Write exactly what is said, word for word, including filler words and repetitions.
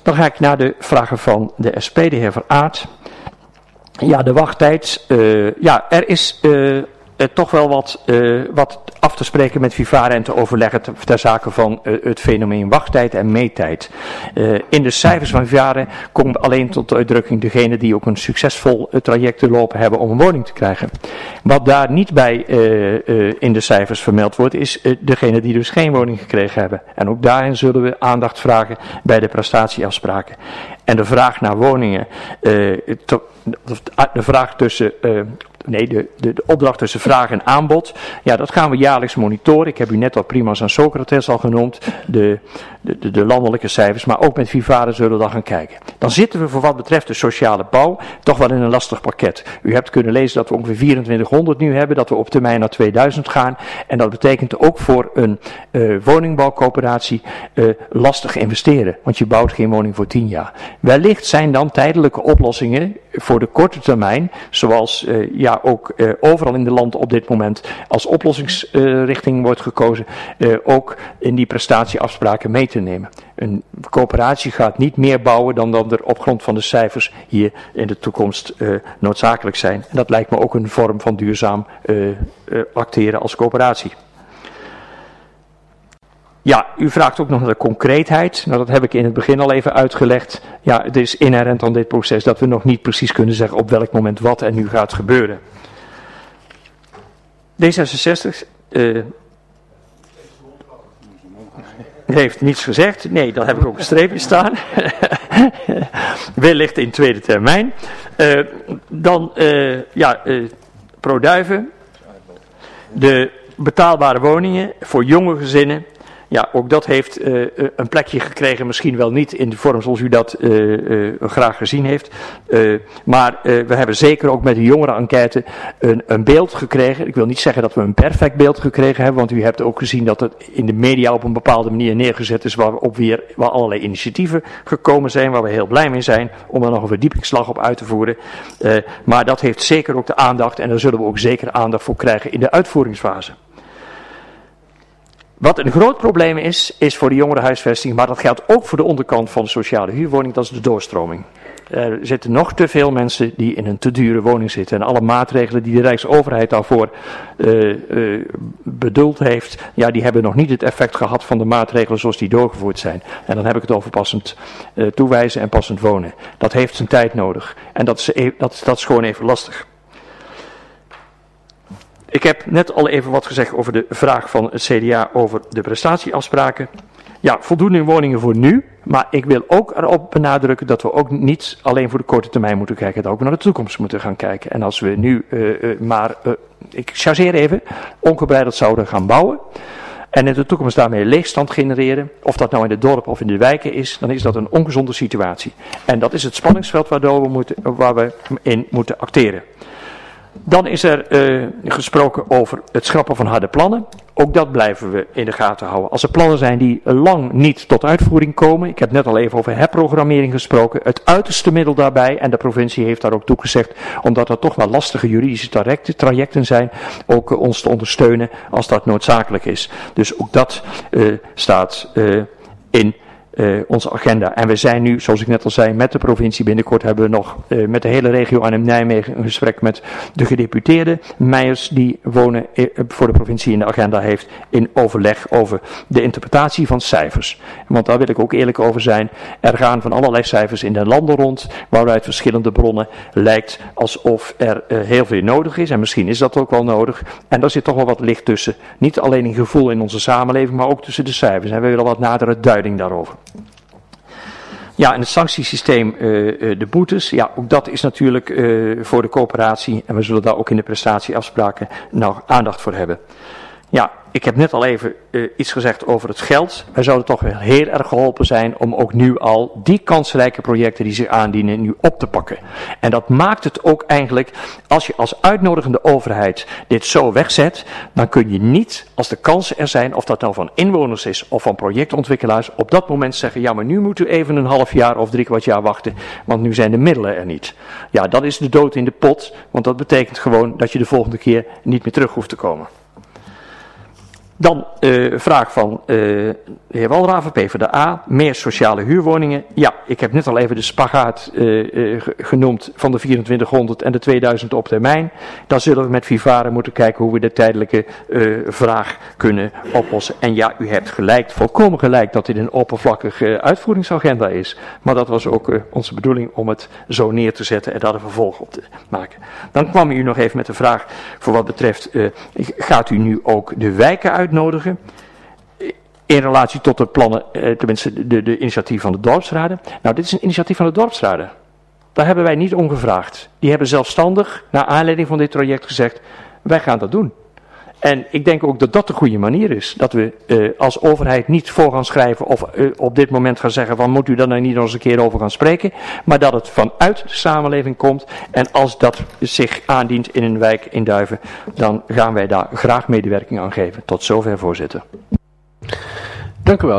Dan ga ik naar de vragen van de S P, de heer Veraert. Ja, de wachttijd. Uh, ja, er is uh, uh, toch wel wat, uh, wat af te spreken met Vivara en te overleggen ter, ter zake van uh, het fenomeen wachttijd en meettijd. Uh, in de cijfers van Vivara komen alleen tot de uitdrukking degenen die ook een succesvol uh, traject te lopen hebben om een woning te krijgen. Wat daar niet bij uh, uh, in de cijfers vermeld wordt, is uh, degene die dus geen woning gekregen hebben. En ook daarin zullen we aandacht vragen bij de prestatieafspraken. En de vraag naar woningen, uh, to, de vraag tussen, uh, nee, de, de, de opdracht tussen vraag en aanbod, ja, dat gaan we jaarlijks monitoren. Ik heb u net al Primas en Socrates al genoemd, de, de, de, de landelijke cijfers, maar ook met Vivara zullen we dan gaan kijken. Dan zitten we voor wat betreft de sociale bouw toch wel in een lastig pakket. U hebt kunnen lezen dat we ongeveer vierentwintighonderd nu hebben, dat we op termijn naar tweeduizend gaan. En dat betekent ook voor een uh, woningbouwcoöperatie uh, lastig investeren, want je bouwt geen woning voor tien jaar. Wellicht zijn dan tijdelijke oplossingen voor de korte termijn, zoals uh, ja ook uh, overal in de land op dit moment als oplossingsrichting uh, wordt gekozen, uh, ook in die prestatieafspraken mee te nemen. Een coöperatie gaat niet meer bouwen dan dat er op grond van de cijfers hier in de toekomst uh, noodzakelijk zijn. En dat lijkt me ook een vorm van duurzaam uh, uh, acteren als coöperatie. Ja, u vraagt ook nog naar de concreetheid. Nou, dat heb ik in het begin al even uitgelegd. Ja, het is inherent aan dit proces dat we nog niet precies kunnen zeggen op welk moment wat er nu gaat gebeuren. D zesenzestig uh, heeft niets gezegd. Nee, dat heb ik ook een streepje staan. Wellicht in tweede termijn. Uh, dan, uh, ja, uh, ProDuiven. De betaalbare woningen voor jonge gezinnen. Ja, ook dat heeft uh, een plekje gekregen, misschien wel niet in de vorm zoals u dat uh, uh, graag gezien heeft. Uh, maar uh, we hebben zeker ook met de jongeren-enquête een, een beeld gekregen. Ik wil niet zeggen dat we een perfect beeld gekregen hebben, want u hebt ook gezien dat het in de media op een bepaalde manier neergezet is, waarop weer waar allerlei initiatieven gekomen zijn, waar we heel blij mee zijn, om er nog een verdiepingsslag op uit te voeren. Uh, maar dat heeft zeker ook de aandacht en daar zullen we ook zeker aandacht voor krijgen in de uitvoeringsfase. Wat een groot probleem is, is voor de jongerenhuisvesting, maar dat geldt ook voor de onderkant van de sociale huurwoning, dat is de doorstroming. Er zitten nog te veel mensen die in een te dure woning zitten. En alle maatregelen die de Rijksoverheid daarvoor uh, uh, bedoeld heeft, ja, die hebben nog niet het effect gehad van de maatregelen zoals die doorgevoerd zijn. En dan heb ik het over passend uh, toewijzen en passend wonen. Dat heeft zijn tijd nodig. En dat is, dat, dat is gewoon even lastig. Ik heb net al even wat gezegd over de vraag van het C D A over de prestatieafspraken. Ja, voldoende woningen voor nu, maar ik wil ook erop benadrukken dat we ook niet alleen voor de korte termijn moeten kijken, dat we ook naar de toekomst moeten gaan kijken. En als we nu uh, uh, maar, uh, ik chargeer even, ongebreideld zouden gaan bouwen en in de toekomst daarmee leegstand genereren, of dat nou in het dorp of in de wijken is, dan is dat een ongezonde situatie. En dat is het spanningsveld waardoor we moeten, waar we in moeten acteren. Dan is er uh, gesproken over het schrappen van harde plannen. Ook dat blijven we in de gaten houden. Als er plannen zijn die lang niet tot uitvoering komen. Ik heb net al even over herprogrammering gesproken. Het uiterste middel daarbij, en de provincie heeft daar ook toegezegd, omdat er toch wel lastige juridische trajecten, trajecten zijn, ook uh, ons te ondersteunen als dat noodzakelijk is. Dus ook dat uh, staat uh, in Uh, onze agenda. En we zijn nu, zoals ik net al zei, met de provincie. Binnenkort hebben we nog uh, met de hele regio Arnhem-Nijmegen een gesprek met de gedeputeerde Meijers, die wonen uh, voor de provincie in de agenda heeft, in overleg over de interpretatie van cijfers. Want daar wil ik ook eerlijk over zijn. Er gaan van allerlei cijfers in de landen rond, waaruit verschillende bronnen lijkt alsof er uh, heel veel nodig is. En misschien is dat ook wel nodig. En daar zit toch wel wat licht tussen. Niet alleen een gevoel in onze samenleving, maar ook tussen de cijfers. En we willen wat nadere duiding daarover. Ja, en het sanctiesysteem, uh, uh, de boetes, ja, ook dat is natuurlijk uh, voor de coöperatie en we zullen daar ook in de prestatieafspraken nog aandacht voor hebben. Ja, ik heb net al even uh, iets gezegd over het geld. Wij zouden toch wel heel erg geholpen zijn om ook nu al die kansrijke projecten die zich aandienen nu op te pakken. En dat maakt het ook eigenlijk, als je als uitnodigende overheid dit zo wegzet, dan kun je niet, als de kansen er zijn, of dat nou van inwoners is of van projectontwikkelaars, op dat moment zeggen, ja, maar nu moeten we even een half jaar of drie kwart jaar wachten, want nu zijn de middelen er niet. Ja, dat is de dood in de pot, want dat betekent gewoon dat je de volgende keer niet meer terug hoeft te komen. Dan uh, vraag van uh, de heer Walraven, PvdA, meer sociale huurwoningen. Ja, ik heb net al even de spagaat uh, uh, genoemd van de vierentwintighonderd en de tweeduizend op termijn. Dan zullen we met Vivare moeten kijken hoe we de tijdelijke uh, vraag kunnen oplossen. En ja, u hebt gelijk, volkomen gelijk dat dit een oppervlakkige uitvoeringsagenda is. Maar dat was ook uh, onze bedoeling om het zo neer te zetten en daar een vervolg op te maken. Dan kwam u nog even met de vraag voor wat betreft, uh, gaat u nu ook de wijken uitnodigen? In relatie tot de plannen, uh, tenminste de, de initiatief van de dorpsraden. Nou, dit is een initiatief van de dorpsraden. Daar hebben wij niet om gevraagd. Die hebben zelfstandig, naar aanleiding van dit project gezegd, wij gaan dat doen. En ik denk ook dat dat de goede manier is. Dat we uh, als overheid niet voor gaan schrijven of uh, op dit moment gaan zeggen van moet u daar nou niet nog eens een keer over gaan spreken. Maar dat het vanuit de samenleving komt. En als dat zich aandient in een wijk in Duiven, dan gaan wij daar graag medewerking aan geven. Tot zover, voorzitter. Dank u wel.